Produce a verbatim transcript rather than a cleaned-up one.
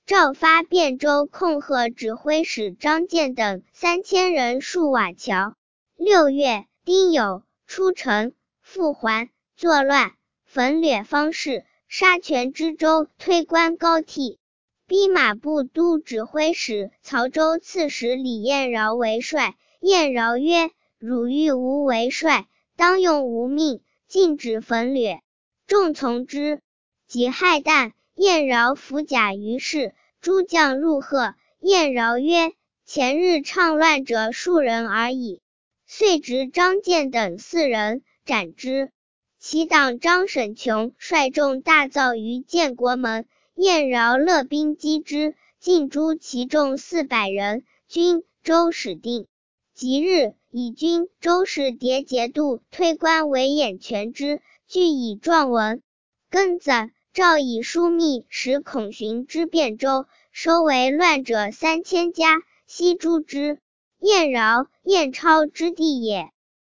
诏发汴州控贺指挥使张建等三千人戍瓦桥。六月，丁酉，出城，复还，作乱，焚掠方士，杀全知州，推官高替。逼马步都指挥使、曹州刺史李彦饶为帅。彦饶曰：汝欲吾为帅，当用吾命，禁止焚掠。众从之。己亥旦，彦饶伏甲于市，诸将入贺。彦饶曰：前日倡乱者数人而已。遂执张建等四人，斩之。其党张沈琼率众大造于建国门，彦饶勒兵击之，尽诛其众四百人。军周始定。即日，以军周氏迭节度推官为兖权之，具以状文。庚子，诏以枢密使孔寻之汴州，收为乱者三千家，悉诛之。彦饶、彦超之弟也。